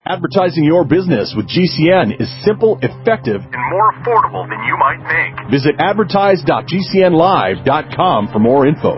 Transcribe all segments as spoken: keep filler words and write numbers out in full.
Advertising your business with G C N is simple, effective, and more affordable than you might think. Visit advertise dot g c n live dot com for more info.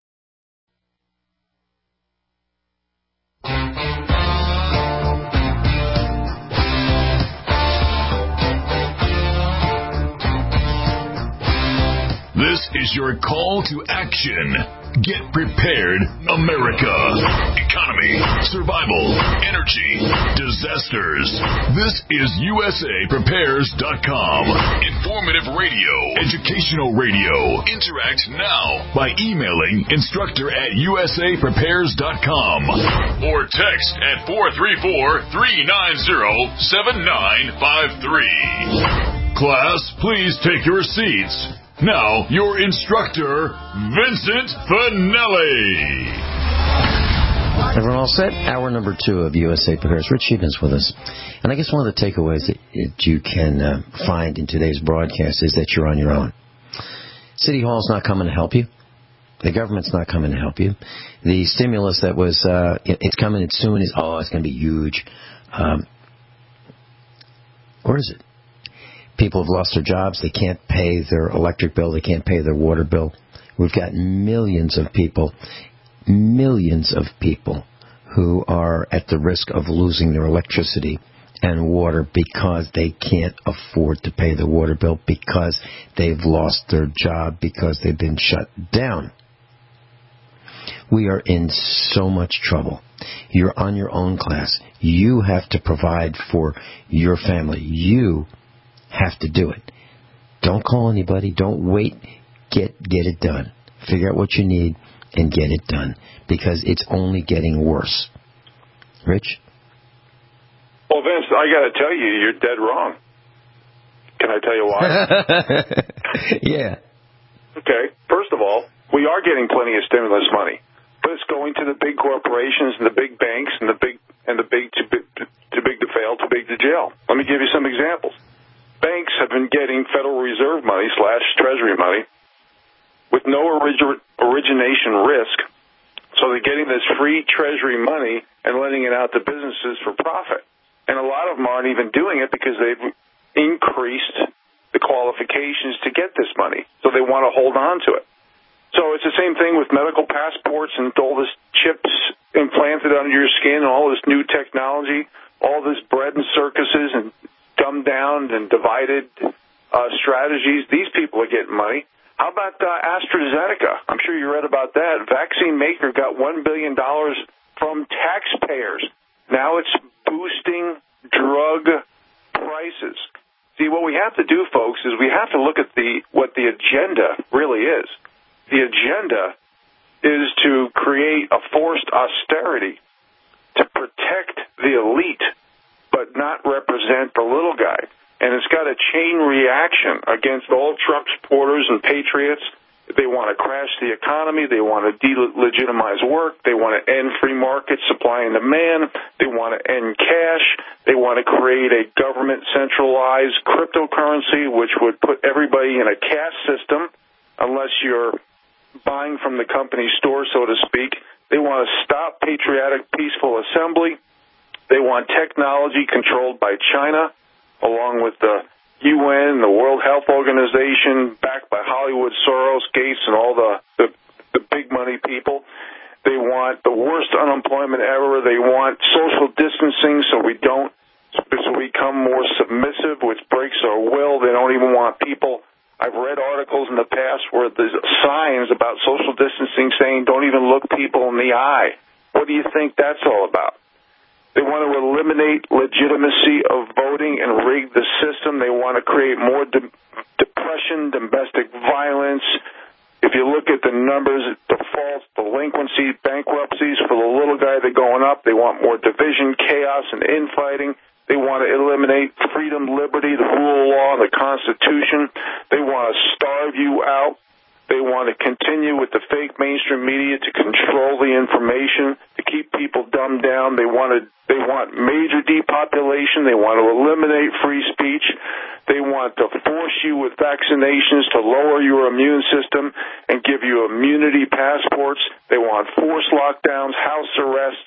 This is your call to action. Get prepared, America. Economy, survival, energy, disasters. This is U S A prepares dot com. Informative radio, educational radio. Interact now by emailing instructor at U S A prepares dot com or text at four three four, three nine zero, seven nine five three. Class, please take your seats. Now, your instructor, Vincent Finelli. Everyone all set? Hour number two of U S A Prepares. Rich Sheepman's with us. And I guess one of the takeaways that you can uh, find in today's broadcast is that you're on your own. City Hall's not coming to help you. The government's not coming to help you. The stimulus that was, uh, it's coming as soon as, oh, it's going to be huge. Um, where is it? People have lost their jobs. They can't pay their electric bill. They can't pay their water bill. We've got millions of people, millions of people who are at the risk of losing their electricity and water because they can't afford to pay the water bill, because they've lost their job, because they've been shut down. We are in so much trouble. You're on your own, class. You have to provide for your family. You have to do it. Don't call anybody. Don't wait. Get get it done. Figure out what you need and get it done, because it's only getting worse. Rich? Well, Vince, I got to tell you, you're dead wrong. Can I tell you why? Yeah. Okay. First of all, we are getting plenty of stimulus money, but it's going to the big corporations and the big banks and the big and the big too big, too big to fail, too big to jail. Let me give you some examples. Banks have been getting Federal Reserve money slash Treasury money with no origi- origination risk. So they're getting this free Treasury money and lending it out to businesses for profit. And a lot of them aren't even doing it because they've increased the qualifications to get this money. So they want to hold on to it. So it's the same thing with medical passports and all this chips implanted under your skin and all this new technology, all this bread and circuses and dumbed down and divided uh, strategies. These people are getting money. How about uh, AstraZeneca? I'm sure you read about that. Vaccine maker got one billion dollars from taxpayers. Now it's boosting drug prices. See, what we have to do, folks, is we have to look at the what the agenda really is. The agenda is to create a forced austerity to protect the elite, but not represent the little guy. And it's got a chain reaction against all Trump supporters and patriots. They want to crash the economy. They want to delegitimize work. They want to end free market supply and demand. They want to end cash. They want to create a government-centralized cryptocurrency, which would put everybody in a cash system unless you're buying from the company store, so to speak. They want to stop patriotic, peaceful assembly. They want technology controlled by China, along with the U N, the World Health Organization, backed by Hollywood, Soros, Gates, and all the, the, the big money people. They want the worst unemployment ever. They want social distancing so we don't, so we become more submissive, which breaks our will. They don't even want people. I've read articles in the past where there's signs about social distancing saying don't even look people in the eye. What do you think that's all about? They want to eliminate legitimacy of voting and rig the system. They want to create more de- depression, domestic violence. If you look at the numbers, defaults, delinquency, bankruptcies for the little guy, they're going up. They want more division, chaos, and infighting. They want to eliminate freedom, liberty, the rule of law, and the Constitution. They want to starve you out. They want to continue with the fake mainstream media to control the information, to keep people dumbed down. They want to, they want major depopulation. They want to eliminate free speech. They want to force you with vaccinations to lower your immune system and give you immunity passports. They want forced lockdowns, house arrest.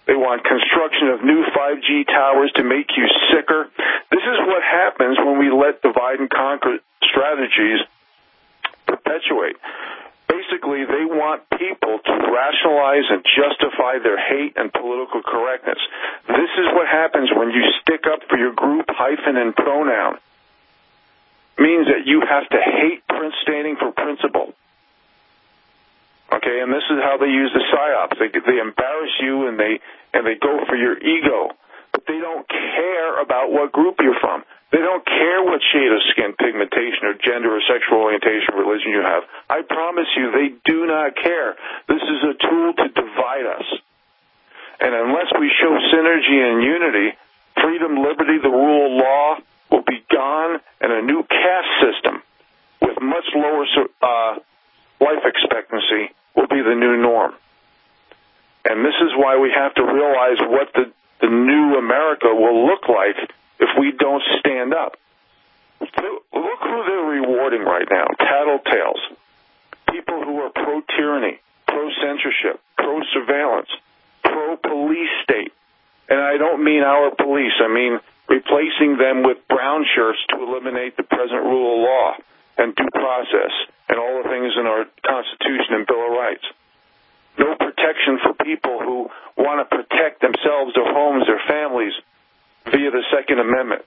They want construction of new five G towers to make you sicker. This is what happens when we let divide and conquer strategies perpetuate. Basically, they want people to rationalize and justify their hate and political correctness. This is what happens when you stick up for your group, hyphen, and pronoun. It means that you have to hate print standing for principle. Okay, and this is how they use the psyops. They they embarrass you and they and they go for your ego, but they don't care about what group you're from. They don't care what shade of skin, pigmentation, or gender, or sexual orientation, or religion you have. I promise you, they do not care. This is a tool to divide us. And unless we show synergy and unity, freedom, liberty, the rule of law will be gone, and a new caste system with much lower uh, life expectancy will be the new norm. And this is why we have to realize what the, the new America will look like if we don't stand up. Look who they're rewarding right now. Tattletales. People who are pro-tyranny, pro-censorship, pro-surveillance, pro-police state. And I don't mean our police. I mean replacing them with brown shirts to eliminate the present rule of law and due process and all the things in our Constitution and Bill of Rights. No protection for people who want to protect themselves, their homes, their families via the Second Amendment.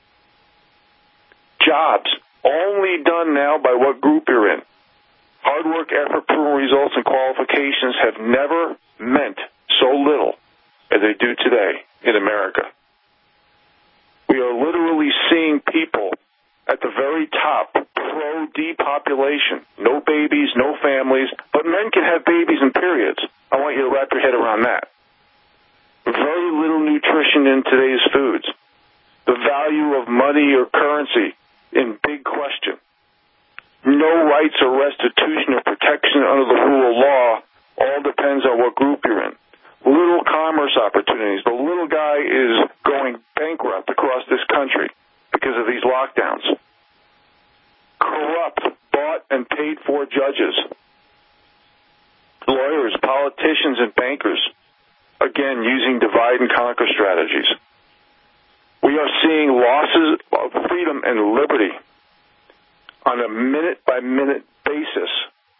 Jobs, only done now by what group you're in. Hard work, effort, proven results, and qualifications have never meant so little as they do today in America. We are literally seeing people at the very top pro-depopulation. No babies, no families, but men can have babies and periods. I want you to wrap your head around that. Very little nutrition in today's foods. The value of money or currency in big question. No rights or restitution or protection under the rule of law. All depends on what group you're in. Little commerce opportunities. The little guy is going bankrupt across this country because of these lockdowns. Corrupt, bought and paid for judges, lawyers, politicians, and bankers, again, using divide and conquer strategies. We are seeing losses of freedom and liberty on a minute-by-minute basis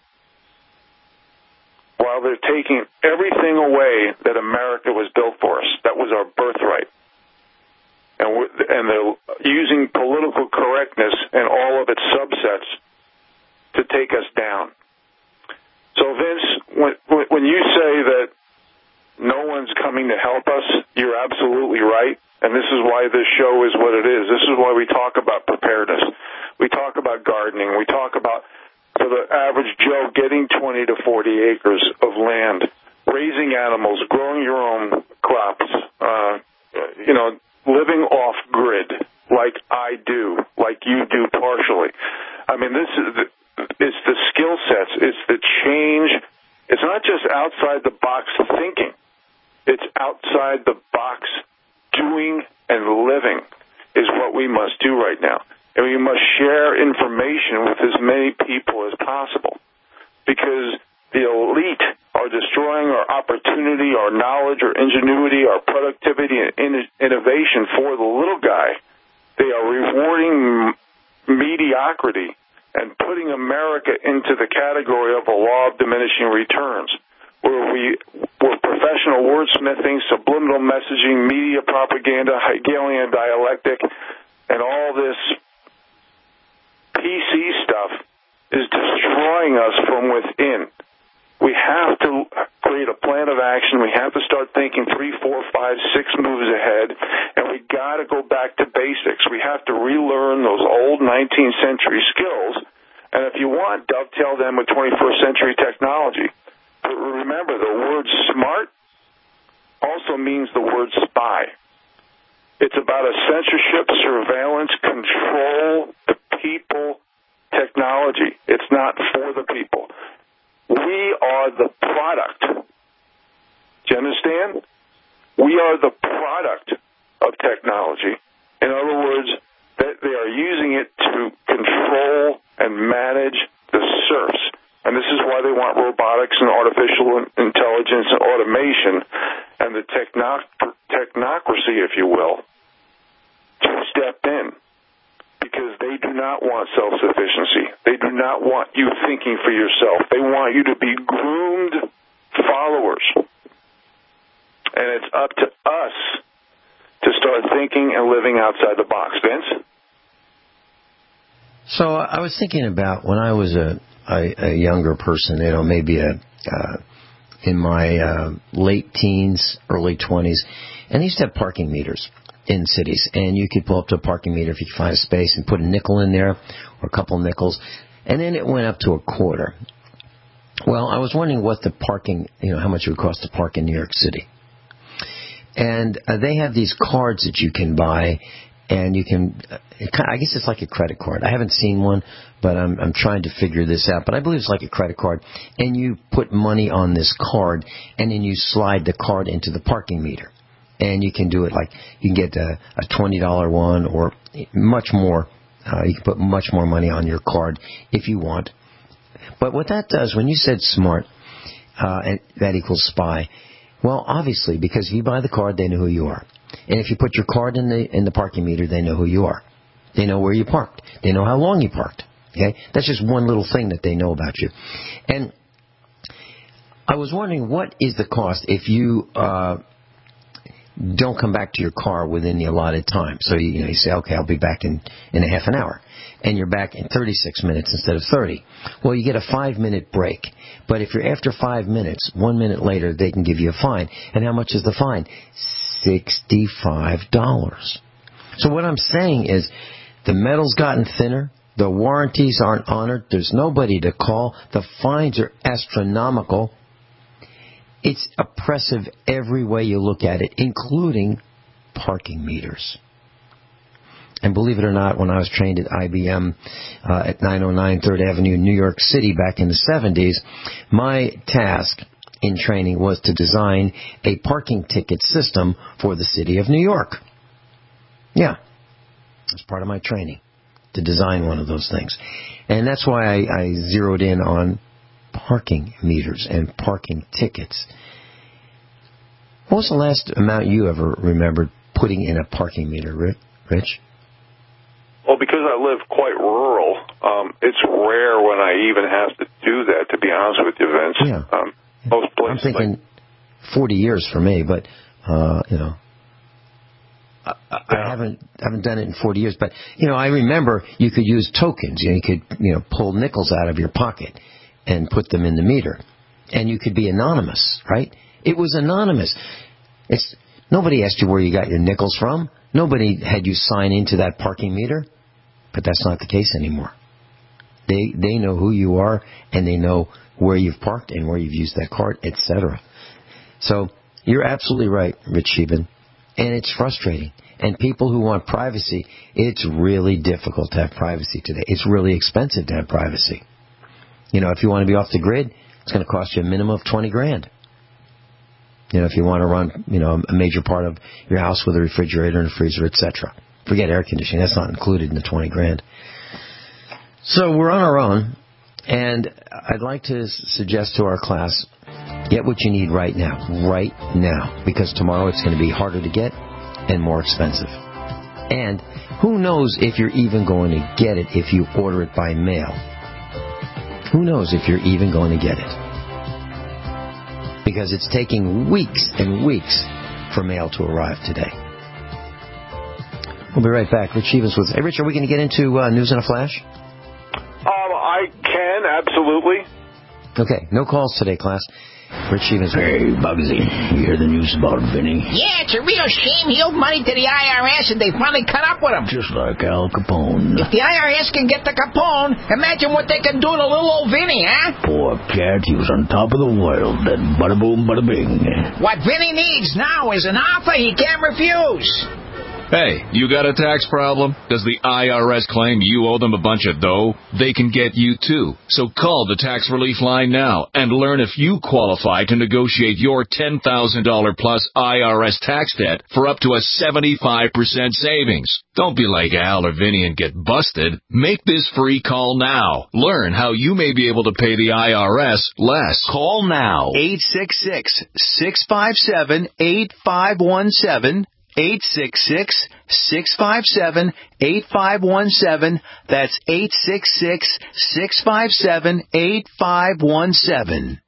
while they're taking everything away that America was built for us. That was our birthright. And, we're, and they're using political correctness and all of its subsets to take us down. So, Vince, when, when you say that no one's coming to help us, you're absolutely right. And this is why this show is what it is. This is why we talk about preparedness. We talk about gardening. We talk about, for the average Joe, getting twenty to forty acres of land, raising animals, growing your own crops, uh, you know, living off grid like I do, like you do partially. I mean, this is the, it's the skill sets. It's the change. It's not just outside the box thinking. It's outside the box doing and living is what we must do right now. And we must share information with as many people as possible because the elite are destroying our opportunity, our knowledge, our ingenuity, our productivity, and in- innovation for the little guy. They are rewarding mediocrity and putting America into the category of a law of diminishing returns, where we were professional wordsmithing, subliminal messaging, media propaganda, Hegelian dialectic, and all this P C stuff is destroying us from within. We have to create a plan of action. We have to start thinking three, four, five, six moves ahead, and we got to go back to basics. We have to relearn those old nineteenth century skills, and if you want, dovetail them with twenty-first century technology. But remember, the word smart also means the word spy. It's about a censorship, surveillance, control, the people technology. It's not for the people. We are the product. Do you understand? We are the product of technology. In other words, they are using it to control and manage the serfs. And this is why they want robotics and artificial intelligence and automation. And and the technoc- technocracy, if you will, to step in. Because they do not want self-sufficiency. They do not want you thinking for yourself. They want you to be groomed followers. And it's up to us to start thinking and living outside the box. Vince? So I was thinking about when I was a, a, a younger person, you know, maybe a, uh, in my uh, late teens, early twenties, and they used to have parking meters in cities, and you could pull up to a parking meter if you could find a space and put a nickel in there or a couple nickels, and then it went up to a quarter. Well, I was wondering what the parking, you know, how much it would cost to park in New York City. And uh, they have these cards that you can buy, and you can, uh, I guess it's like a credit card. I haven't seen one, but I'm, I'm trying to figure this out. But I believe it's like a credit card, and you put money on this card, and then you slide the card into the parking meter. And you can do it like, you can get a, a twenty dollar one or much more. Uh, you can put much more money on your card if you want. But what that does, when you said smart, uh, and that equals spy, well, obviously, because if you buy the card, they know who you are. And if you put your card in the in the parking meter, they know who you are. They know where you parked. They know how long you parked. Okay? That's just one little thing that they know about you. And I was wondering, what is the cost if you... Uh, don't come back to your car within the allotted time. So you, you know, you say, okay, I'll be back in, in a half an hour. And you're back in thirty-six minutes instead of thirty. Well, you get a five-minute break. But if you're after five minutes, one minute later, they can give you a fine. And how much is the fine? sixty-five dollars. So what I'm saying is the metal's gotten thinner. The warranties aren't honored. There's nobody to call. The fines are astronomical. It's oppressive every way you look at it, including parking meters. And believe it or not, when I was trained at I B M uh, at nine oh nine third Avenue in New York City back in the seventies, my task in training was to design a parking ticket system for the city of New York. Yeah, that's part of my training, to design one of those things. And that's why I, I zeroed in on parking meters and parking tickets. What was the last amount you ever remembered putting in a parking meter, Rich? Well, because I live quite rural, um, it's rare when I even have to do that, to be honest with you, Vince. Yeah. Um, most places, I'm thinking like, forty years for me, but, uh, you know, I, I yeah. haven't haven't done it in forty years. But, you know, I remember you could use tokens. You know, you could, you know, pull nickels out of your pocket and put them in the meter. And you could be anonymous, right? It was anonymous. It's nobody asked you where you got your nickels from. Nobody had you sign into that parking meter. But that's not the case anymore. They they know who you are, and they know where you've parked and where you've used that card, et cetera. So you're absolutely right, Rich Sheben. And it's frustrating. And people who want privacy, it's really difficult to have privacy today. It's really expensive to have privacy. You know, if you want to be off the grid, it's going to cost you a minimum of twenty grand. You know, if you want to run, you know, a major part of your house with a refrigerator and a freezer, et cetera. Forget air conditioning. That's not included in the twenty grand. So we're on our own, and I'd like to suggest to our class, get what you need right now, right now, because tomorrow it's going to be harder to get and more expensive. And who knows if you're even going to get it if you order it by mail. Who knows if you're even going to get it? Because it's taking weeks and weeks for mail to arrive today. We'll be right back. Rich Sheben with... Hey, Rich, are we going to get into uh, News in a Flash? Um, I can, absolutely. Okay, no calls today, class. Rich Sheben. Hey, Bugsy, you hear the news about Vinny? Yeah, it's a real shame. He owed money to the I R S, and they finally cut up with him. Just like Al Capone. If the I R S can get the Capone, imagine what they can do to little old Vinny, huh? Poor cat, he was on top of the world, then bada boom, bada bing. What Vinny needs now is an offer he can't refuse. Hey, you got a tax problem? Does the I R S claim you owe them a bunch of dough? They can get you too. So call the Tax Relief Line now and learn if you qualify to negotiate your ten thousand dollars plus I R S tax debt for up to a seventy-five percent savings. Don't be like Al or Vinny and get busted. Make this free call now. Learn how you may be able to pay the I R S less. Call now. eight six six, six five seven, eight five one seven. eight six six, six five seven, eight five one seven. That's eight six six, six five seven, eight five one seven.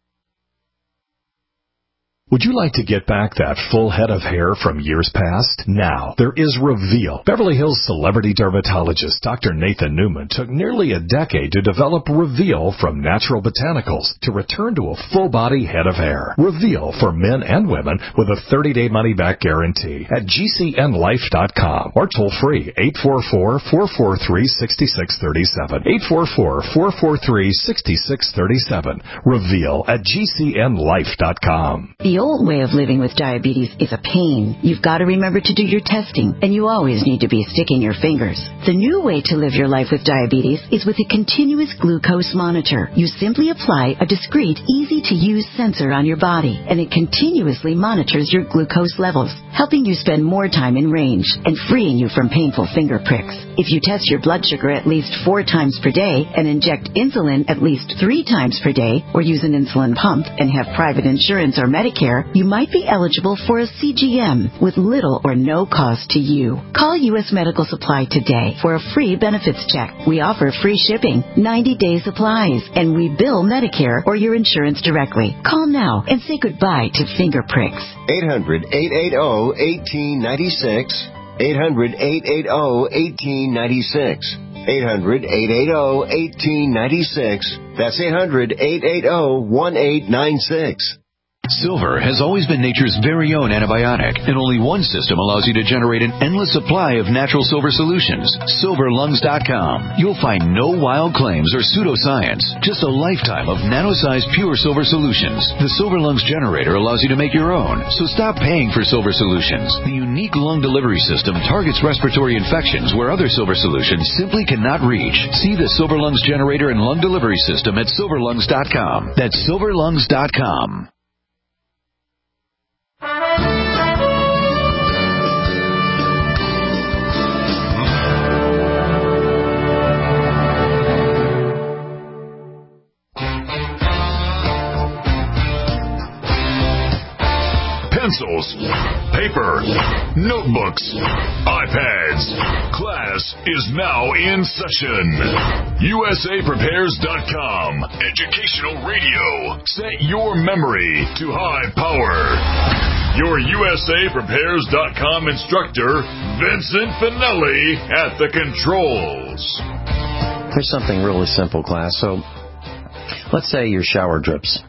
Would you like to get back that full head of hair from years past? Now, there is Reveal. Beverly Hills celebrity dermatologist Doctor Nathan Newman took nearly a decade to develop Reveal from natural botanicals to return to a full-body head of hair. Reveal for men and women with a thirty-day money-back guarantee at G C N life dot com or toll-free eight four four, four four three, six six three seven. eight four four, four four three, six six three seven. Reveal at G C N life dot com. The old way of living with diabetes is a pain. You've got to remember to do your testing, and you always need to be sticking your fingers. The new way to live your life with diabetes is with a continuous glucose monitor. You simply apply a discreet, easy-to-use sensor on your body, and it continuously monitors your glucose levels, helping you spend more time in range and freeing you from painful finger pricks. If you test your blood sugar at least four times per day and inject insulin at least three times per day, or use an insulin pump and have private insurance or Medicare, you might be eligible for a C G M with little or no cost to you. Call U S Medical Supply today for a free benefits check. We offer free shipping, ninety-day supplies, and we bill Medicare or your insurance directly. Call now and say goodbye to finger pricks. eight hundred, eight eight zero, one eight nine six. eight hundred, eight eight zero, one eight nine six. eight hundred, eight eight zero, one eight nine six. That's eight hundred, eight eight zero, one eight nine six. Silver has always been nature's very own antibiotic, and only one system allows you to generate an endless supply of natural silver solutions. Silver Lungs dot com. You'll find no wild claims or pseudoscience, just a lifetime of nano-sized pure silver solutions. The Silver Lungs generator allows you to make your own, so stop paying for silver solutions. The unique lung delivery system targets respiratory infections where other silver solutions simply cannot reach. See the Silver Lungs generator and lung delivery system at Silver Lungs dot com. That's Silver Lungs dot com. Pencils, paper, notebooks, iPads. Class is now in session. U S A Prepares dot com. Educational radio. Set your memory to high power. Your U S A Prepares dot com instructor, Vincent Finelli, at the controls. Here's something really simple, class. So, let's say your shower drips,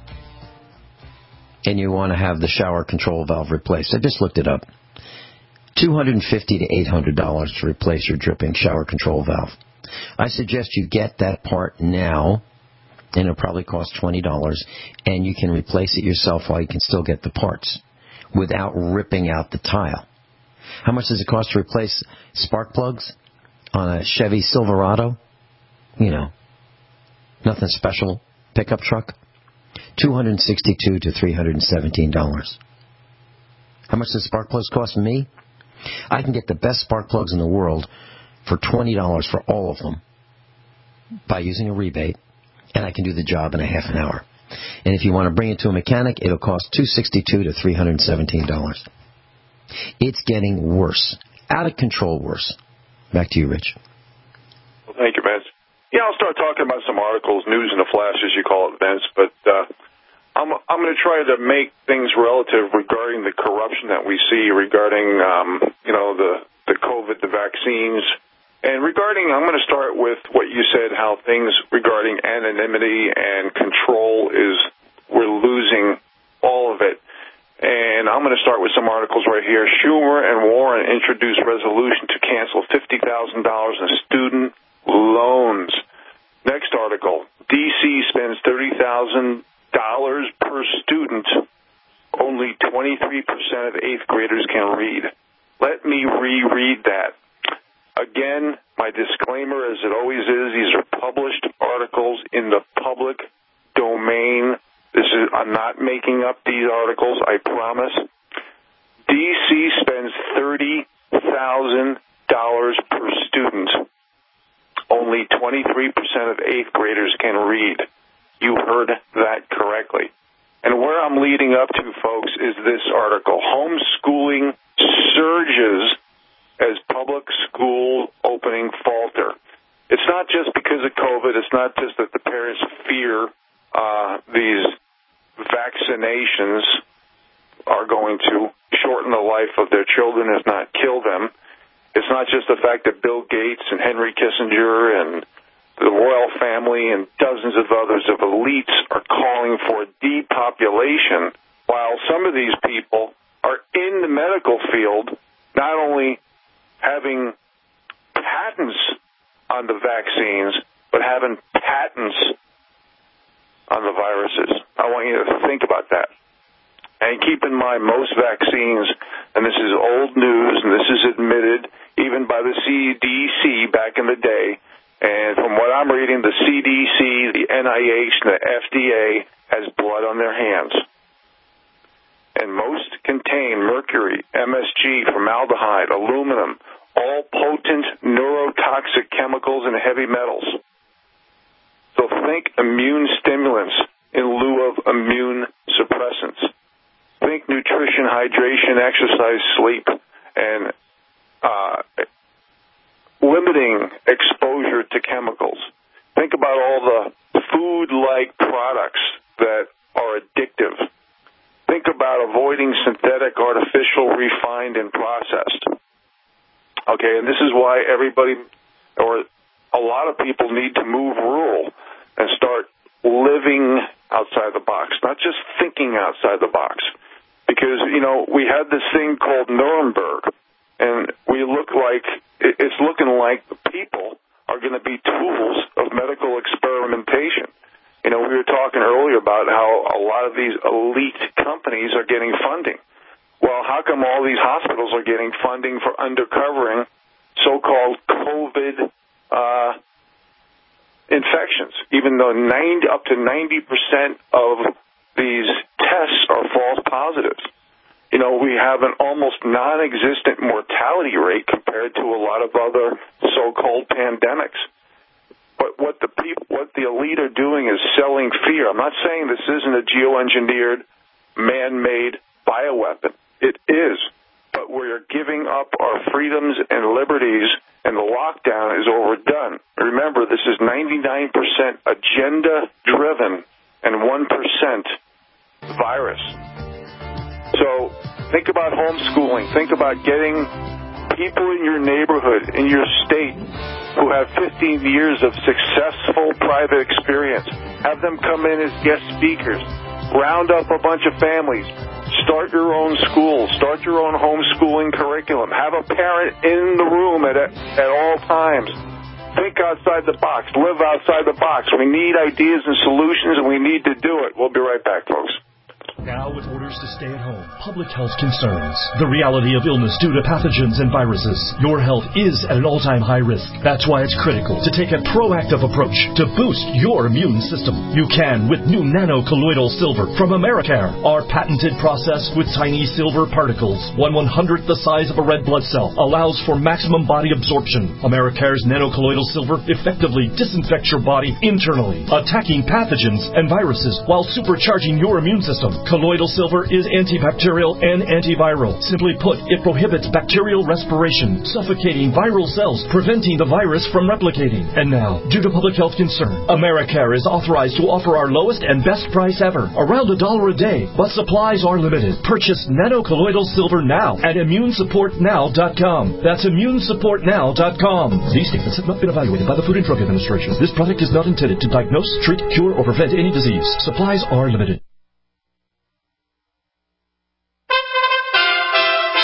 and you want to have the shower control valve replaced. I just looked it up. two hundred fifty to eight hundred dollars to replace your dripping shower control valve. I suggest you get that part now, and it'll probably cost twenty dollars, and you can replace it yourself while you can still get the parts without ripping out the tile. How much does it cost to replace spark plugs on a Chevy Silverado? You know, nothing special pickup truck. two hundred sixty-two to three hundred seventeen dollars. How much does spark plugs cost me? I can get the best spark plugs in the world for twenty dollars for all of them by using a rebate, and I can do the job in a half an hour. And if you want to bring it to a mechanic, it'll cost two hundred sixty-two to three hundred seventeen dollars. It's getting worse. Out of control worse. Back to you, Rich. Well, thank you, Vince. Yeah, I'll start talking about some articles, news in a flash, as you call it, Vince, but uh, I'm, I'm going to try to make things relative regarding the corruption that we see regarding, um, you know, the, the COVID, the vaccines, and regarding, I'm going to start with what you said, how things regarding anonymity and control is, we're losing all of it. And I'm going to start with some articles right here. Schumer and Warren introduced resolution to cancel fifty thousand dollars in student loans. Next article, D C spends thirty thousand dollars per student. Only twenty-three percent of eighth graders can read. Let me reread that. Again, my disclaimer, as it always is, these are published articles in the public domain. This is, I'm not making up these articles, I promise. D C spends thirty thousand dollars per student. Only twenty-three percent of eighth graders can read. You heard that correctly. And where I'm leading up to, folks, is this article. Homeschooling surges as public school opening falter. It's not just because of COVID. It's not just that the parents fear uh, these vaccinations are going to shorten the life of their children, if not kill them. It's not just the fact that Bill Gates and Henry Kissinger and the royal family and dozens of others of elites are calling for depopulation, while some of these people are in the medical field, not only having patents on the vaccines, but having patents on the viruses. I want you to think about that. And keep in mind, most vaccines, and this is old news, and this is admitted even by the C D C back in the day, and from what I'm reading, the C D C, the N I H, and the F D A has blood on their hands. And most contain mercury, M S G, formaldehyde, aluminum, all potent neurotoxic chemicals and heavy metals. So think immune stimulants in lieu of immune suppressants. Think nutrition, hydration, exercise, sleep, and uh, limiting exposure to chemicals. Think about all the food-like products that are addictive. Think about avoiding synthetic, artificial, refined, and processed. Okay, and this is why everybody, or a lot of people, need to move rural and start living outside the box, not just thinking outside the box. Because, you know, we had this thing called Nuremberg, and we look like, it's looking like the people are going to be tools of medical experimentation. You know, we were talking earlier about how a lot of these elite companies are getting funding. Well, how come all these hospitals are getting funding for undercovering so-called COVID uh, infections, even though ninety, up to ninety percent of these tests are false positives? You know, we have an almost non-existent mortality rate compared to a lot of other so-called pandemics. But what the people, what the elite are doing is selling fear. I'm not saying this isn't a geoengineered, man-made bioweapon. It is. But we're giving up our freedoms and liberties, and the lockdown is overdone. Remember, this is ninety-nine percent agenda-driven and one percent virus. So think about homeschooling. Think about getting people in your neighborhood, in your state, who have fifteen years of successful private experience. Have them come in as guest speakers. Round up a bunch of families. Start your own school. Start your own homeschooling curriculum. Have a parent in the room at, at all times. Think outside the box. Live outside the box. We need ideas and solutions, and we need to do it. We'll be right back, folks. Now with orders to stay at home, public health concerns, the reality of illness due to pathogens and viruses. Your health is at an all-time high risk. That's why it's critical to take a proactive approach to boost your immune system. You can with new nano-colloidal silver from Americare. Our patented process with tiny silver particles, one one-hundredth the size of a red blood cell, allows for maximum body absorption. Americare's nano-colloidal silver effectively disinfects your body internally, attacking pathogens and viruses while supercharging your immune system. Colloidal silver is antibacterial and antiviral. Simply put, it prohibits bacterial respiration, suffocating viral cells, preventing the virus from replicating. And now, due to public health concern, Americare is authorized to offer our lowest and best price ever, around a dollar a day, but supplies are limited. Purchase nano-colloidal silver now at immune support now dot com. That's immune support now dot com. These statements have not been evaluated by the Food and Drug Administration. This product is not intended to diagnose, treat, cure, or prevent any disease. Supplies are limited.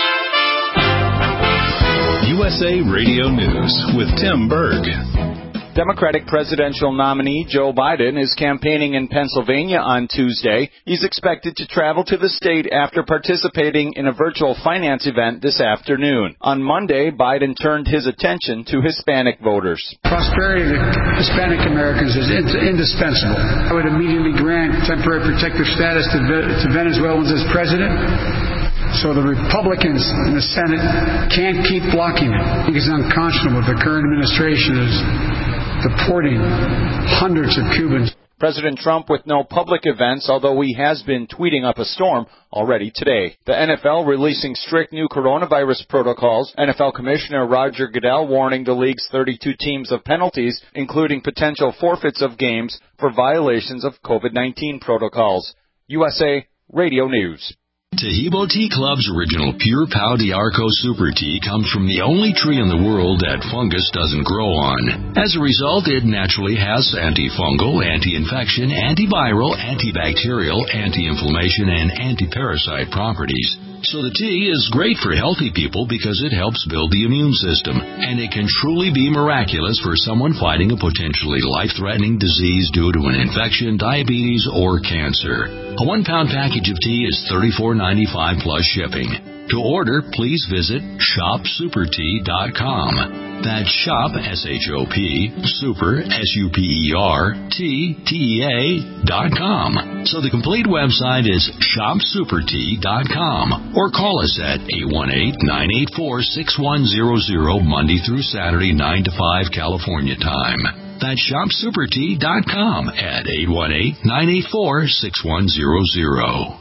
U S A Radio News with Tim Berg. Democratic presidential nominee Joe Biden is campaigning in Pennsylvania on Tuesday. He's expected to travel to the state after participating in a virtual finance event this afternoon. On Monday, Biden turned his attention to Hispanic voters. Prosperity of Hispanic Americans is indispensable. I would immediately grant temporary protective status to, to Venezuelans as president, so the Republicans in the Senate can't keep blocking it. I think it's unconscionable the current administration is deporting hundreds of Cubans. President Trump with no public events, although he has been tweeting up a storm already today. The N F L releasing strict new coronavirus protocols. N F L Commissioner Roger Goodell warning the league's thirty-two teams of penalties, including potential forfeits of games for violations of COVID nineteen protocols. U S A Radio News. Tahibo Tea Club's original Pure Pau d'Arco Super Tea comes from the only tree in the world that fungus doesn't grow on. As a result, it naturally has antifungal, anti-infection, antiviral, antibacterial, anti-inflammation, and anti-parasite properties. So the tea is great for healthy people because it helps build the immune system, and it can truly be miraculous for someone fighting a potentially life-threatening disease due to an infection, diabetes, or cancer. A one-pound package of tea is thirty-four ninety-five plus shipping. To order, please visit shop super tea dot com. That's shop, S H O P, super, S U P E R, T, T E A, dot com. So the complete website is shop super tea dot com, or call us at eight one eight, nine eight four, six one zero zero Monday through Saturday, nine to five California time. That's shop super tea dot com at eight one eight, nine eight four, six one zero zero.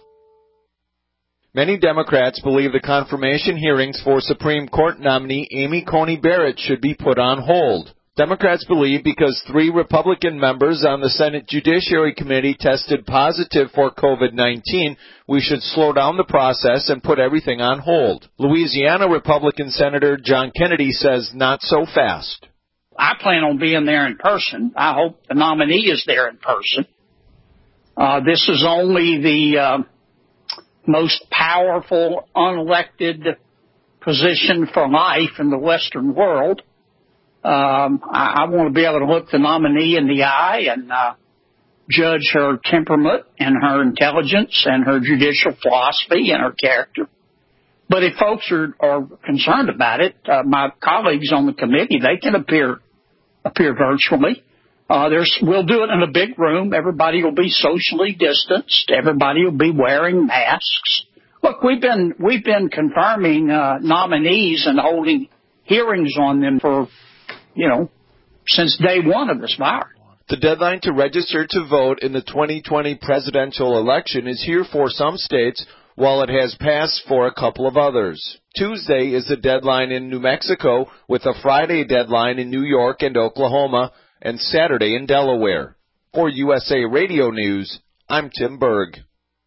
Many Democrats believe the confirmation hearings for Supreme Court nominee Amy Coney Barrett should be put on hold. Democrats believe because three Republican members on the Senate Judiciary Committee tested positive for COVID nineteen, we should slow down the process and put everything on hold. Louisiana Republican Senator John Kennedy says not so fast. I plan on being there in person. I hope the nominee is there in person. Uh, this is only the uh, most powerful unelected position for life in the Western world. Um, I, I want to be able to look the nominee in the eye and uh, judge her temperament and her intelligence and her judicial philosophy and her character. But if folks are, are concerned about it, uh, my colleagues on the committee, they can appear appear virtually. Uh, there's, we'll do it in a big room. Everybody will be socially distanced. Everybody will be wearing masks. Look, we've been we've been confirming uh, nominees and holding hearings on them for, you know, since day one of this virus. The deadline to register to vote in the twenty twenty presidential election is here for some states, while it has passed for a couple of others. Tuesday is the deadline in New Mexico, with a Friday deadline in New York and Oklahoma, and Saturday in Delaware. For U S A Radio News, I'm Tim Berg.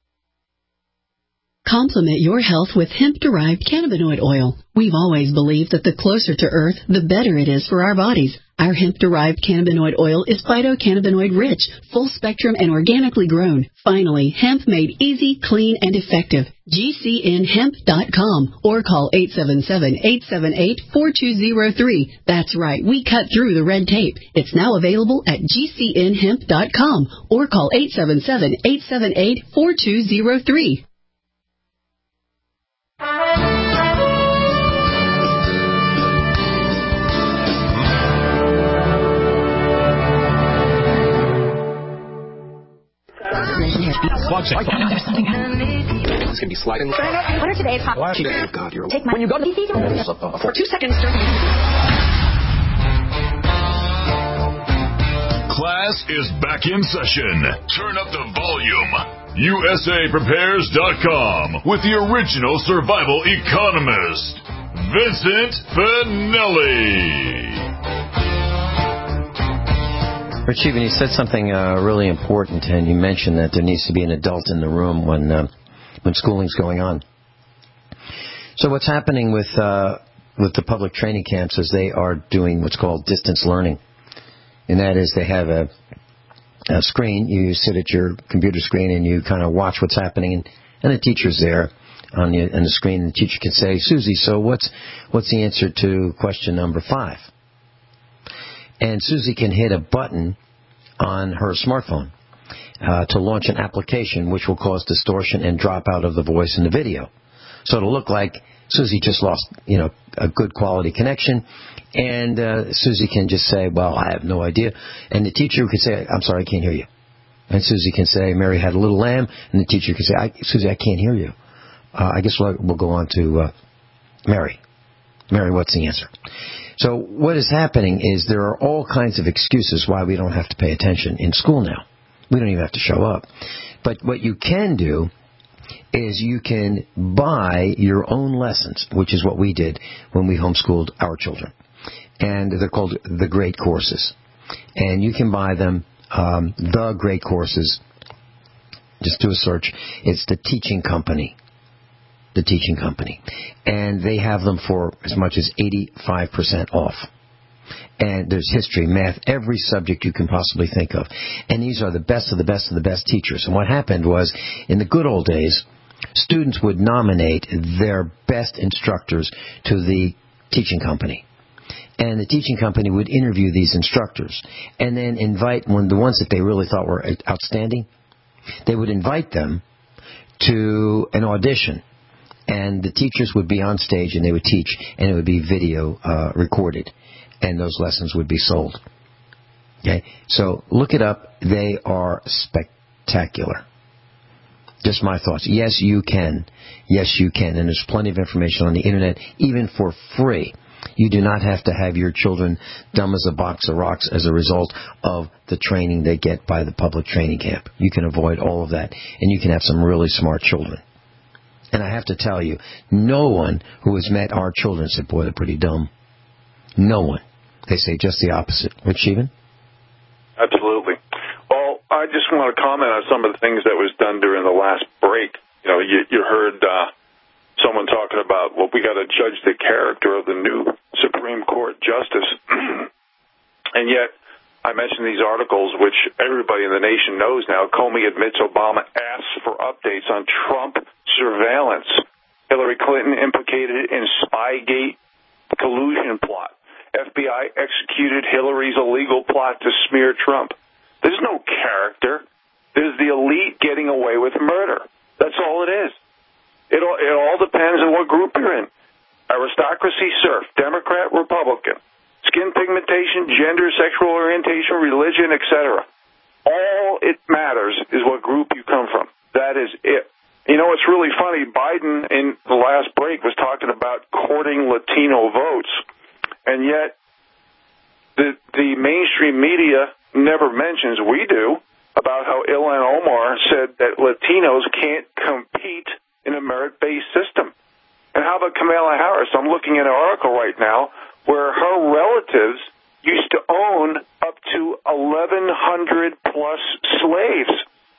Complement your health with hemp-derived cannabinoid oil. We've always believed that the closer to Earth, the better it is for our bodies. Our hemp-derived cannabinoid oil is phytocannabinoid rich, full-spectrum, and organically grown. Finally, hemp made easy, clean, and effective. G C N hemp dot com or call eight seven seven, eight seven eight, four two zero three. That's right, we cut through the red tape. It's now available at G C N hemp dot com or call eight seven seven, eight seven eight, four two zero three. It's going to be sliding. What are today's hot? God, you're Take my when you go to the for two seconds. Class is back in session. Turn up the volume. U S A Prepares dot com with the original survival economist, Vincent Finelli. Richie, you said something uh, really important, and you mentioned that there needs to be an adult in the room when uh, when schooling's going on. So what's happening with uh, with the public training camps is they are doing what's called distance learning, and that is they have a, a screen. You sit at your computer screen and you kind of watch what's happening, and, and the teacher's there on the, on the screen. And the teacher can say, "Susie, so what's what's the answer to question number five?" and Susie can hit a button on her smartphone uh, to launch an application which will cause distortion and dropout of the voice in the video. So it'll look like Susie just lost, you know, a good quality connection, and uh, Susie can just say, well, I have no idea. And the teacher could say, I'm sorry, I can't hear you. And Susie can say, Mary had a little lamb, and the teacher can say, I, Susie, I can't hear you. Uh, I guess we'll, we'll go on to uh, Mary. Mary, what's the answer? So what is happening is there are all kinds of excuses why we don't have to pay attention in school now. We don't even have to show up. But what you can do is you can buy your own lessons, which is what we did when we homeschooled our children. And they're called the Great Courses. And you can buy them, um, the Great Courses. Just do a search. It's the Teaching Company. The Teaching Company. And they have them for as much as eighty-five percent off. And there's history, math, every subject you can possibly think of. And these are the best of the best of the best teachers. And what happened was, in the good old days, students would nominate their best instructors to the teaching company. And the teaching company would interview these instructors and then invite one, the ones that they really thought were outstanding, they would invite them to an audition. And the teachers would be on stage and they would teach, and it would be video uh, recorded. And those lessons would be sold. Okay? So look it up. They are spectacular. Just my thoughts. Yes, you can. Yes, you can. And there's plenty of information on the Internet, even for free. You do not have to have your children dumb as a box of rocks as a result of the training they get by the public training camp. You can avoid all of that, and you can have some really smart children. And I have to tell you, no one who has met our children said, boy, they're pretty dumb. No one. They say just the opposite. Rich Sheehan? Absolutely. Well, I just want to comment on some of the things that was done during the last break. You know, you, you heard uh, someone talking about, well, we got to judge the character of the new Supreme Court justice. And yet, I mentioned these articles, which everybody in the nation knows now. Comey admits Obama asks for updates on Trump surveillance. Hillary Clinton implicated in Spygate collusion plot. F B I executed Hillary's illegal plot to smear Trump. There's no character. There's the elite getting away with murder. That's all it is. It all, it all depends on what group you're in. Aristocracy, serf, Democrat, Republican, skin pigmentation, gender, sexual orientation, religion, et cetera. All it matters is what group you come from. That is it. You know, it's really funny. Biden, in the last break, was talking about courting Latino votes. And yet, the the mainstream media never mentions, we do, about how Ilhan Omar said that Latinos can't compete in a merit-based system. And how about Kamala Harris? I'm looking at an article right now where her relatives used to own up to eleven hundred plus slaves.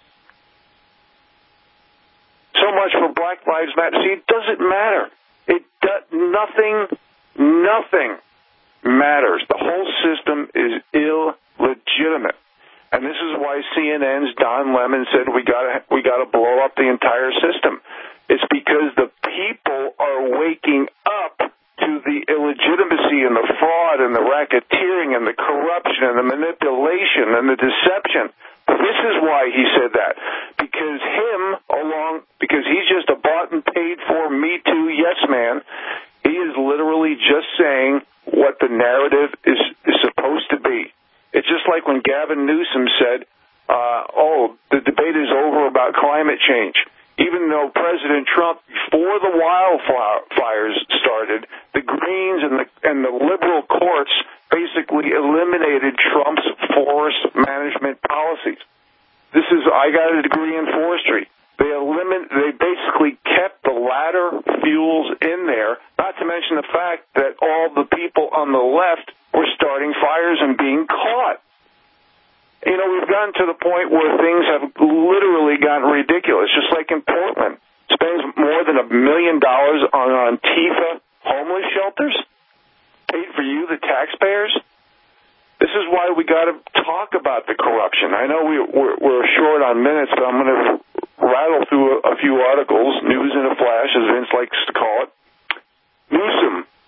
So much for Black Lives Matter. See, it doesn't matter. It does, nothing, nothing matters. The whole system is illegitimate. And this is why C N N's Don Lemon said we gotta we gotta blow up the entire system. It's because the people are waking up to the illegitimacy and the fraud and the racketeering and the corruption and the manipulation and the deception. This is why he said that. Because him, along, because he's just a bought and paid for Me Too yes man, he is literally just saying what the narrative is, is supposed to be. It's just like when Gavin Newsom said, uh, oh, the debate is over about climate change. Even though President Trump, before the wildfires started, the Greens and the, and the liberal courts basically eliminated Trump's forest management policies. This is, I got a degree in forestry. They elimin- they basically kept the latter fuels in there, not to mention the fact that all the people on the left were starting fires and being caught. You know, we've gotten to the point where things have literally gotten ridiculous, just like in Portland. Spends more than a million dollars on Antifa homeless shelters, paid for you, the taxpayers. This is why we got to talk about the corruption. I know we, we're, we're short on minutes, but I'm going to rattle through a, a few articles, news in a flash, as Vince likes to call it. Newsom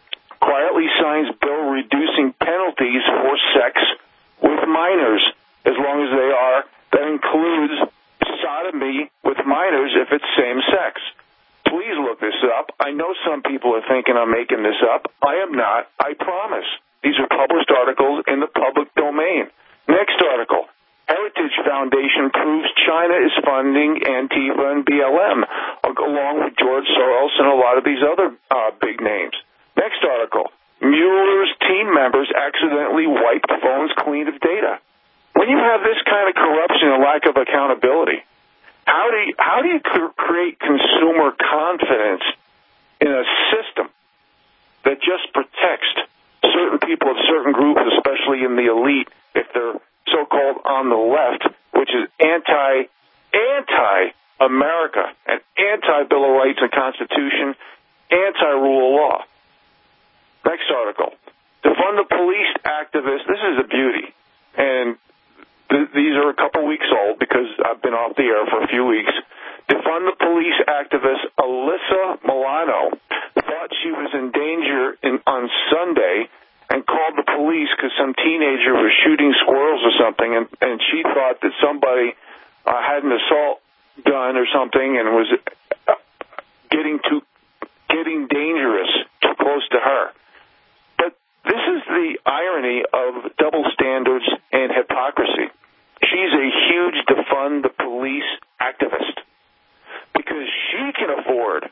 quietly signs bill reducing penalties for sex with minors, as long as they are. That includes sodomy with minors if it's same-sex. Please look this up. I know some people are thinking I'm making this up. I am not. I promise. These are published articles in the public domain. Next article. Heritage Foundation proves China is funding Antifa and B L M, along with George Soros and a lot of these other uh, big names. Next article. Mueller's team members accidentally wiped phones clean of data. When you have this kind of corruption and lack of accountability, how do you, how do you create consumer confidence in a system that just protects certain people of certain groups, especially in the elite, if they're so-called on the left, which is anti, anti-America and anti-Bill of Rights and Constitution, anti-rule of law. Next article. Defund the police activists. This is a beauty. And th- these are a couple weeks old because I've been off the air for a few weeks. Defund the police activist Alyssa Milano thought she was in danger in, on Sunday and called the police because some teenager was shooting squirrels or something, and, and she thought that somebody uh, had an assault gun or something and was uh, getting too getting dangerous, too close to her. But this is the irony of double standards and hypocrisy. She's a huge defund the police activist because she can afford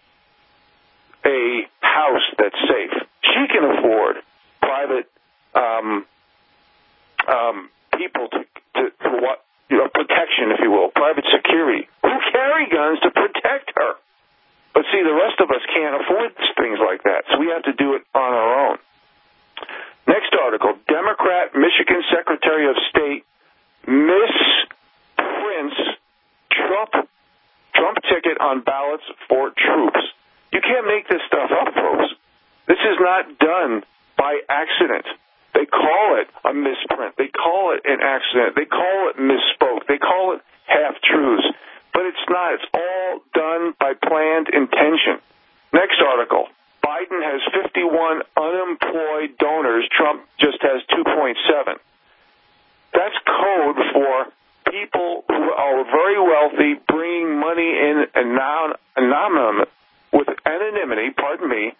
a house that's safe. She can afford private um, um, people to, to, to what, you know, protection, if you will, private security, who carry guns to protect her. But see, the rest of us can't afford things like that, so we have to do it on our own. Next article, Democrat Michigan Secretary of State misprints Trump, Trump ticket on ballots for troops. You can't make this stuff up, folks. This is not done by accident. They call it a misprint. They call it an accident. They call it misspoke. They call it half-truths. But it's not. It's all done by planned intention. Next article. Biden has fifty-one unemployed donors. Trump just has two point seven. That's code for people who are very wealthy bringing money in anon- anonymous, with anonymity, pardon me,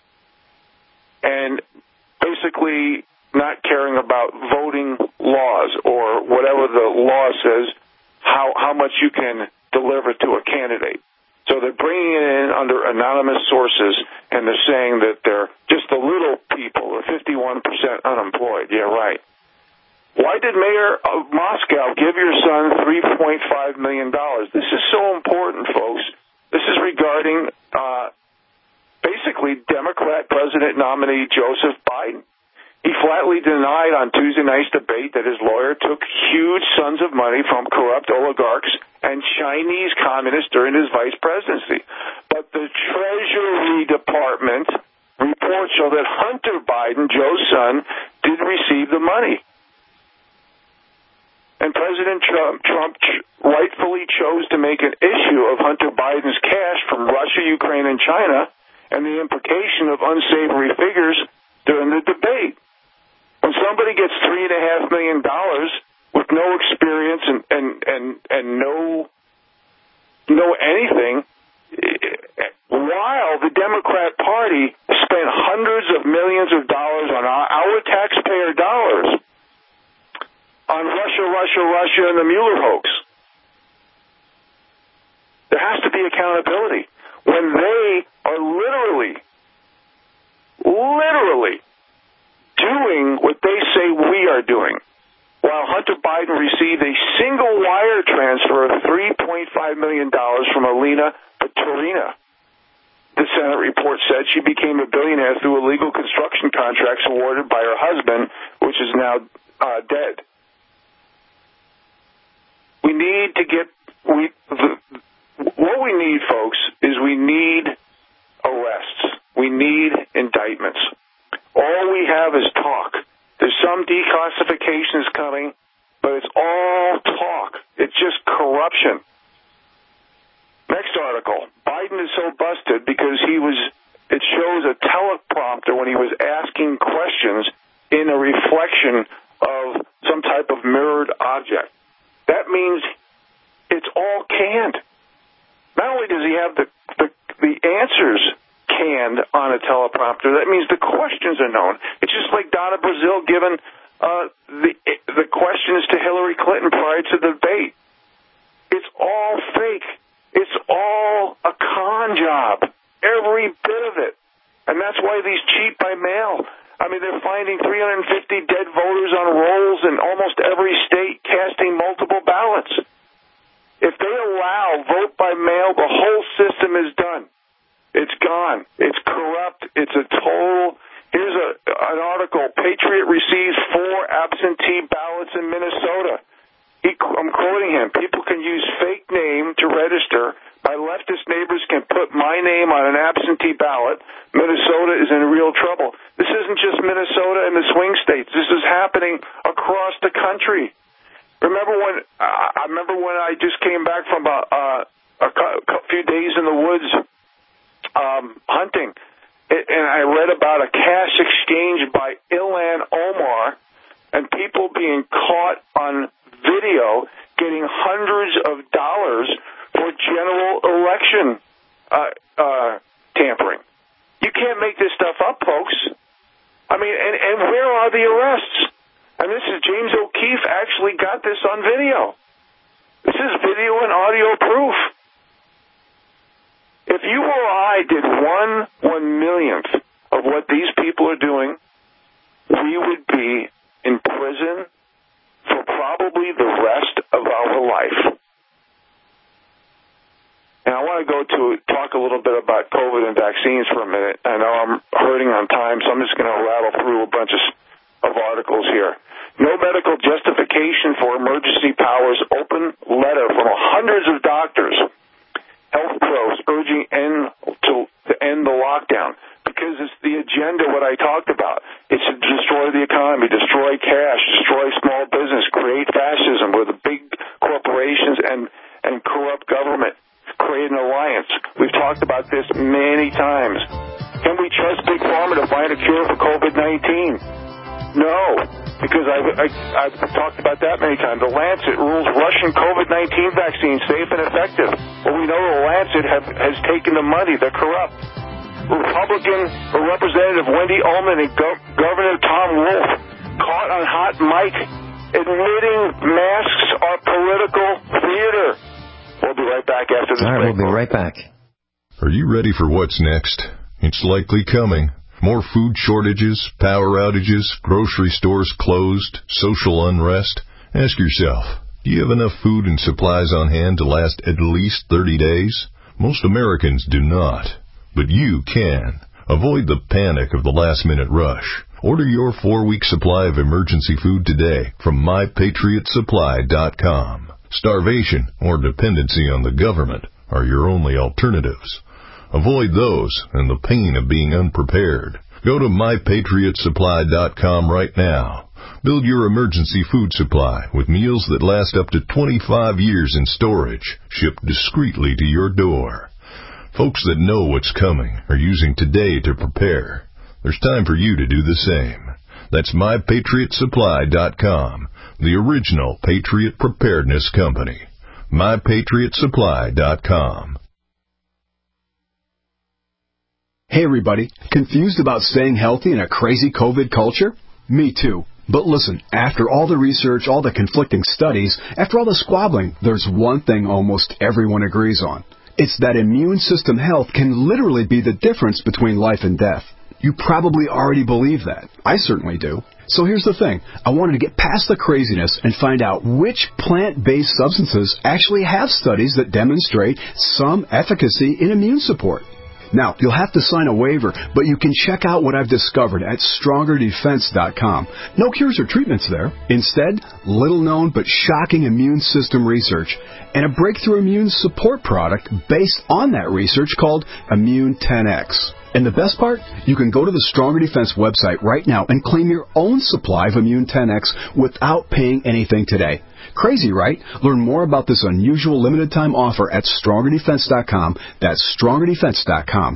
and basically not caring about voting laws or whatever the law says, how how much you can deliver to a candidate. So they're bringing it in under anonymous sources, and they're saying that they're just the little people, the fifty-one percent unemployed. Yeah, right. Why did Mayor of Moscow give your son three point five million dollars? This is so important, folks. This is regarding uh, basically Democrat president nominee Joseph Biden. He flatly denied on Tuesday night's debate that his lawyer took huge sums of money from corrupt oligarchs and Chinese communists during his vice presidency. But the Treasury Department reports show that Hunter Biden, Joe's son, did receive the money. And President Trump, Trump rightfully chose to make an issue of Hunter Biden's cash from Russia, Ukraine, and China, and the implication of unsavory figures during the debate. When somebody gets three and a half million dollars with no experience and and and, and no no anything, while the Democrat Party spent hundreds of millions of dollars on our, our taxpayer dollars on Russia, Russia, Russia, and the Mueller hoax. There has to be accountability. When they are literally, literally doing what they say we are doing, while Hunter Biden received a single wire transfer of three point five million dollars from Alina Petorina. The Senate report said she became a billionaire through illegal construction contracts awarded by her husband, which is now uh, dead. We need to get, we, the, what we need, folks, is we need arrests. We need indictments. All we have is talk. There's some declassifications coming, but it's all talk. It's just corruption. Next article. Biden is so busted because he was, it shows a teleprompter when he was asked reflection of some type of mirrored object. That means it's all canned. Not only does he have the, the, the answers canned on a teleprompter, that means the questions are known. It's just like Donna Brazile giving uh, the, the questions to Hillary Clinton prior to the debate. It's all fake. It's all a con job. Every bit of it. And that's why these cheat by mail. I mean, they're finding three hundred fifty dead voters on rolls in almost every state casting multiple ballots. If they allow vote by mail, the whole system is done. It's gone. It's corrupt. It's a total... Here's a, an article. Patriot receives four absentee ballots in Minnesota. He, I'm quoting him. People can use fake name to register. My leftist neighbors can put my name on an absentee ballot. Minnesota is in real trouble. This isn't just Minnesota and the swing states. This is happening across the country. Remember when I remember when I just came back from a, a, a few days in the woods um, hunting, and I read about a cash exchange by Ilhan Omar and people being caught on video getting hundreds of dollars for general election uh, uh, tampering. You can't make this stuff up, folks. I mean, and, and where are the arrests? And this is James O'Keefe actually got this on video. This is video and audio proof. If you or I did one one millionth of what these people are doing, we would be in prison for probably the rest of our life. And I want to go to talk a little bit about COVID and vaccines for a minute. I know I'm hurting on time, so I'm just going to rattle through a bunch of, of articles here. No medical justification for emergency powers. Open letter from hundreds of doctors, health pros urging end to, to end the lockdown. Because it's the agenda, what I talked about. It's to destroy the economy, destroy cash, destroy small business, create fascism where the big corporations and, and corrupt government create an alliance. We've talked about this many times. Can we trust Big Pharma to find a cure for COVID nineteen? No, because I've, I, I've talked about that many times. The Lancet rules Russian COVID nineteen vaccine safe and effective. Well, we know the Lancet have, has taken the money. They're corrupt. Republican Representative Wendy Ullman and Go- Governor Tom Wolf caught on hot mic admitting masks are political theater. We'll be right back after this. All right, break. we'll be right back. Are you ready for what's next? It's likely coming. More food shortages, power outages, grocery stores closed, social unrest. Ask yourself, do you have enough food and supplies on hand to last at least thirty days? Most Americans do not. But you can. Avoid the panic of the last-minute rush. Order your four-week supply of emergency food today from my patriot supply dot com. Starvation or dependency on the government are your only alternatives. Avoid those and the pain of being unprepared. Go to my patriot supply dot com right now. Build your emergency food supply with meals that last up to twenty-five years in storage, shipped discreetly to your door. Folks that know what's coming are using today to prepare. There's time for you to do the same. That's my patriot supply dot com, the original Patriot Preparedness Company. my patriot supply dot com. Hey everybody, confused about staying healthy in a crazy COVID culture? Me too. But listen, after all the research, all the conflicting studies, after all the squabbling, there's one thing almost everyone agrees on. It's that immune system health can literally be the difference between life and death. You probably already believe that. I certainly do. So here's the thing. I wanted to get past the craziness and find out which plant-based substances actually have studies that demonstrate some efficacy in immune support. Now, you'll have to sign a waiver, but you can check out what I've discovered at stronger defense dot com. No cures or treatments there. Instead, little-known but shocking immune system research and a breakthrough immune support product based on that research called Immune ten X. And the best part? You can go to the Stronger Defense website right now and claim your own supply of Immune ten X without paying anything today. Crazy, right? Learn more about this unusual limited time offer at stronger defense dot com. That's stronger defense dot com.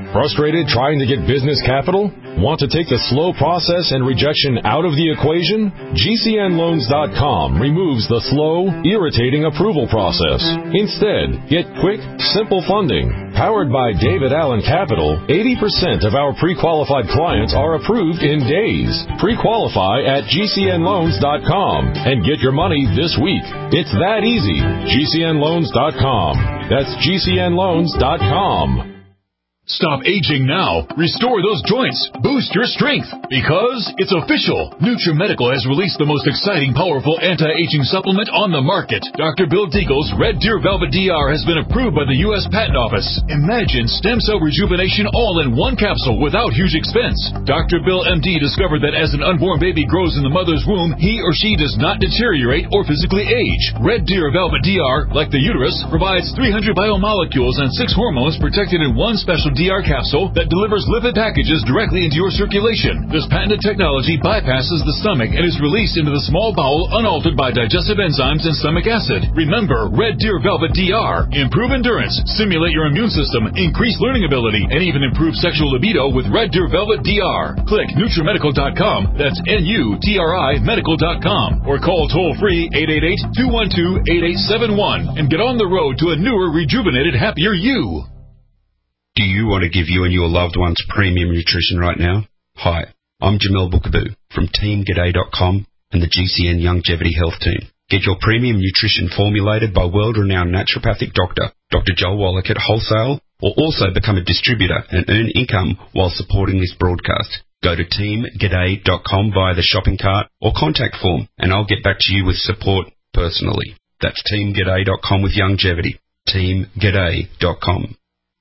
Frustrated trying to get business capital? Want to take the slow process and rejection out of the equation? G C N loans dot com removes the slow, irritating approval process. Instead, get quick, simple funding. Powered by David Allen Capital, eighty percent of our pre-qualified clients are approved in days. Pre-qualify at G C N loans dot com and get your money this week. It's that easy. G C N loans dot com. That's G C N loans dot com. Stop aging now. Restore those joints. Boost your strength. Because it's official. NutriMedical has released the most exciting, powerful anti-aging supplement on the market. Doctor Bill Deagle's Red Deer Velvet D R has been approved by the U S Patent Office. Imagine stem cell rejuvenation all in one capsule without huge expense. Doctor Bill M D discovered that as an unborn baby grows in the mother's womb, he or she does not deteriorate or physically age. Red Deer Velvet D R, like the uterus, provides three hundred biomolecules and six hormones protected in one special D R capsule that delivers lipid packages directly into your circulation. This patented technology bypasses the stomach and is released into the small bowel unaltered by digestive enzymes and stomach acid. Remember, Red Deer Velvet D R. Improve endurance, stimulate your immune system, increase learning ability, and even improve sexual libido with Red Deer Velvet D R. Click NutriMedical dot com, that's N U T R I medical dot com, or call toll-free eight eight eight, two one two, eight eight seven one and get on the road to a newer, rejuvenated, happier you. Do you want to give you and your loved ones premium nutrition right now? Hi, I'm Jamel Bookaboo from Team G'day dot com and the G C N Longevity Health Team. Get your premium nutrition formulated by world-renowned naturopathic doctor, Doctor Joel Wallach at Wholesale, or also become a distributor and earn income while supporting this broadcast. Go to Team G'day dot com via the shopping cart or contact form, and I'll get back to you with support personally. That's Team G'day dot com with Longevity. Team G'day dot com.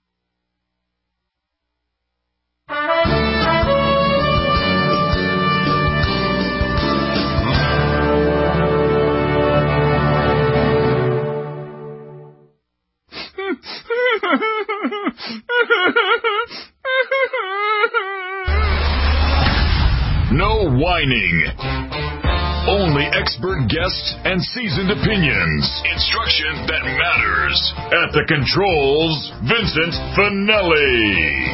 No whining. Only expert guests and seasoned opinions. Instruction that matters. At the controls, Vincent Finelli.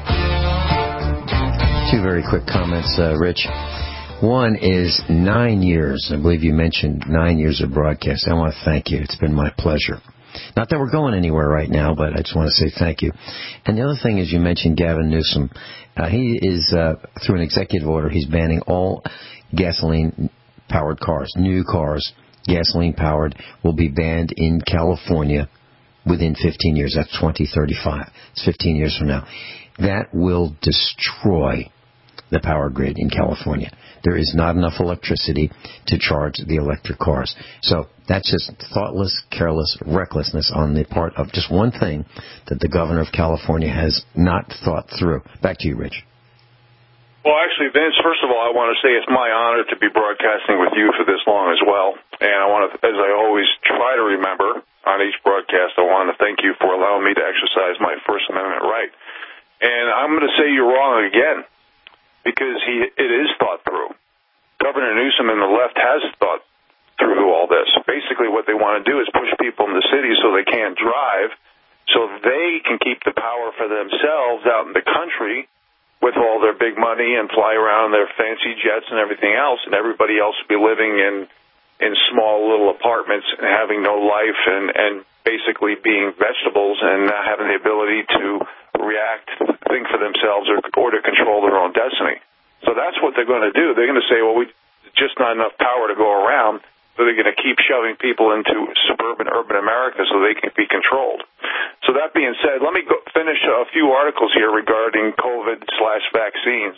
Two very quick comments, uh, Rich. One is nine years. I believe you mentioned nine years of broadcast. I want to thank you. It's been my pleasure. Not that we're going anywhere right now, but I just want to say thank you. And the other thing is you mentioned Gavin Newsom. Uh, he is, uh, through an executive order, he's banning all gasoline-powered cars. New cars, gasoline-powered, will be banned in California within fifteen years. That's twenty thirty-five. It's fifteen years from now. That will destroy the power grid in California. There is not enough electricity to charge the electric cars. So that's just thoughtless, careless recklessness on the part of just one thing that the governor of California has not thought through. Back to you, Rich. Well, actually, Vince, first of all, I want to say it's my honor to be broadcasting with you for this long as well. And I want to, as I always try to remember on each broadcast, I want to thank you for allowing me to exercise my First Amendment right. And I'm going to say you're wrong again, because he it is thought through. Governor Newsom and the left has thought through all this. Basically what they want to do is push people in the city so they can't drive, so they can keep the power for themselves out in the country with all their big money and fly around their fancy jets and everything else, and everybody else will be living in in small little apartments and having no life and, and basically being vegetables and not having the ability to react, think for themselves, or, or to control their own destiny. So that's what they're going to do. They're going to say, well, we just not enough power to go around, so they're going to keep shoving people into suburban, urban America so they can be controlled. So that being said, let me go finish a few articles here regarding COVID slash vaccines.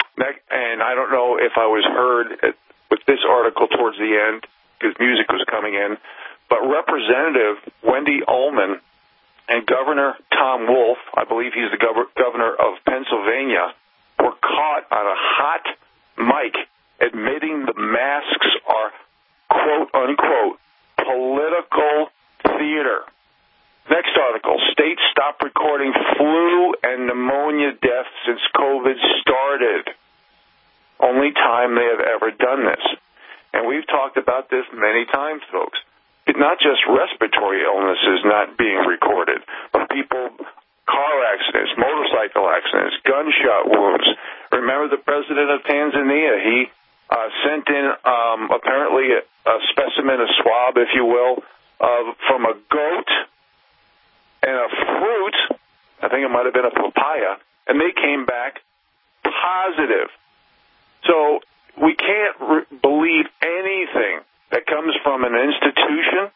And I don't know if I was heard with this article towards the end, because music was coming in, but Representative Wendy Ullman and Governor Tom Wolf, I believe he's the gov- governor of Pennsylvania, were caught on a hot mic admitting the masks are, quote, unquote, political theater. Next article, states stop recording flu and pneumonia deaths since COVID started. Only time they have ever done this. And we've talked about this many times, folks. It's not just respiratory illnesses not being recorded, but people car accidents, motorcycle accidents, gunshot wounds. Remember the president of Tanzania? He uh, sent in um, apparently a, a specimen, a swab, if you will, of from a goat and a fruit. I think it might have been a papaya, and they came back positive. So we can't re- believe anything that comes from an institution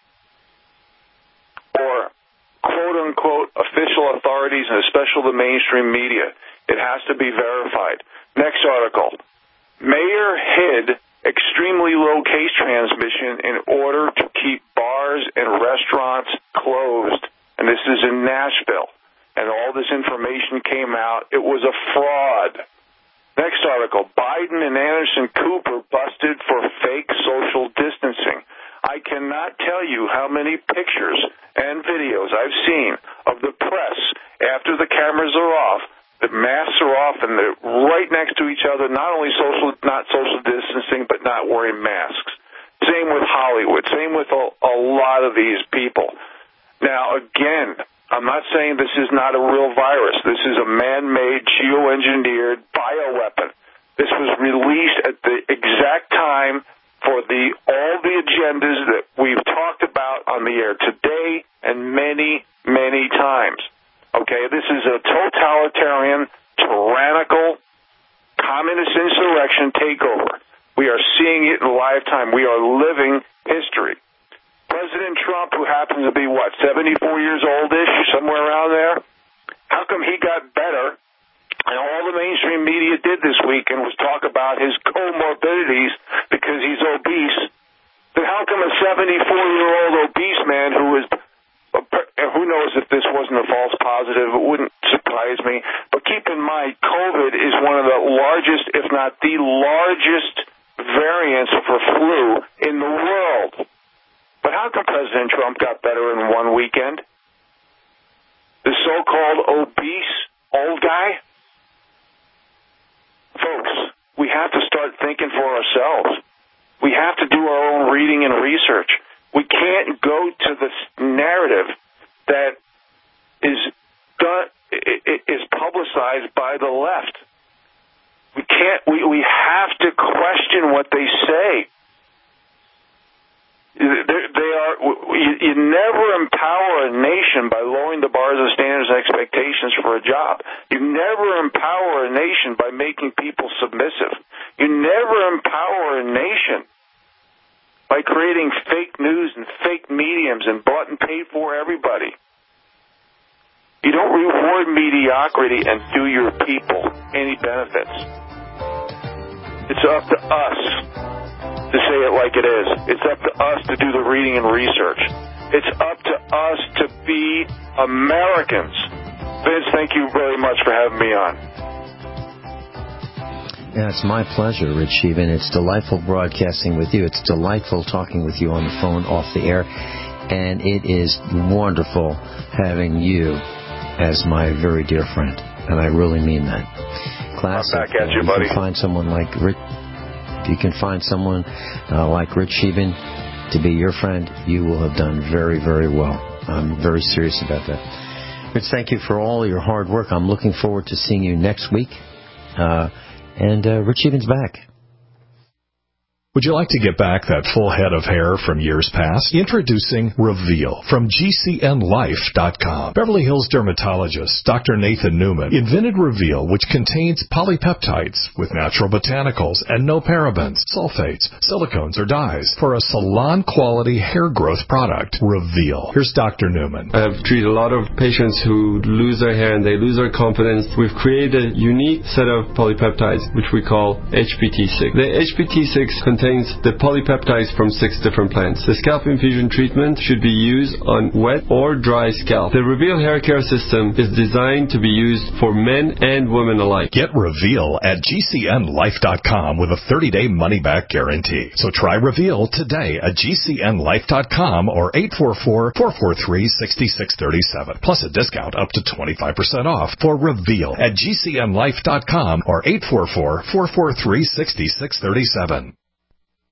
or quote-unquote official authorities, and especially the mainstream media. It has to be verified. Next article. Mayor hid extremely low case transmission in order to keep bars and restaurants closed. And this is in Nashville. And all this information came out. It was a fraud. Next article. Biden and Anderson Cooper busted for fake social distancing. I cannot tell you how many pictures and videos I've seen of the press after the cameras are off, the masks are off, and they're right next to each other, not only social, not social distancing, but not wearing masks. Same with Hollywood. Same with a, a lot of these people. Now, again, I'm not saying this is not a real virus. This is a man-made, geoengineered bioweapon. This was released at the exact time for the all the agendas that we've talked about on the air today and many, many times. Okay, this is a totalitarian, tyrannical, communist insurrection takeover. We are seeing it in live time. We are living history. President Trump, who happens to be, what, seventy-four years old-ish, somewhere around there, how come he got better? And all the mainstream media did this weekend was talk about his comorbidities because he's obese. Then how come a seventy-four-year-old obese man who is, who knows if this wasn't a false positive, it wouldn't surprise me. But keep in mind, COVID is one of the largest, if not the largest, variants for flu in the world. But how come President Trump got better in one weekend? The so-called obese old guy? Folks, we have to start thinking for ourselves. We have to do our own reading and research. We can't go to this narrative that is done, is publicized by the left. We can't. We, we have to question what they say. They are. You, you never empower a nation by lowering the bars of standards and expectations for a job. You never empower a nation by making people submissive. You never empower a nation by creating fake news and fake mediums and bought and paid for everybody. You don't reward mediocrity and do your people any benefits. It's up to us to say it like it is. It's up to us to do the reading and research. It's up to us to be Americans. Vince, thank you very much for having me on. Yeah, it's my pleasure, Rich Sheevan. It's delightful broadcasting with you. It's delightful talking with you on the phone, off the air. And it is wonderful having you as my very dear friend. And I really mean that. Class, I'm back at you, you buddy. Can find someone like Rich. If you can find someone uh, like Rich Sheevan to be your friend, you will have done very, very well. I'm very serious about that. Rich, thank you for all your hard work. I'm looking forward to seeing you next week. Uh, and uh, Rich Sheevan's back. Would you like to get back that full head of hair from years past? Introducing Reveal from G C N life dot com. Beverly Hills dermatologist Doctor Nathan Newman invented Reveal, which contains polypeptides with natural botanicals and no parabens, sulfates, silicones, or dyes for a salon-quality hair growth product. Reveal. Here's Doctor Newman. I've treated a lot of patients who lose their hair and they lose their confidence. We've created a unique set of polypeptides, which we call H P T six. The H P T six contains the polypeptides from six different plants. The scalp infusion treatment should be used on wet or dry scalp. The Reveal hair care system is designed to be used for men and women alike. Get Reveal at G C N life dot com with a thirty-day money-back guarantee. So try Reveal today at G C N life dot com or eight four four, four four three, six six three seven. Plus a discount up to twenty-five percent off for Reveal at G C N life dot com or eight four four, four four three, six six three seven.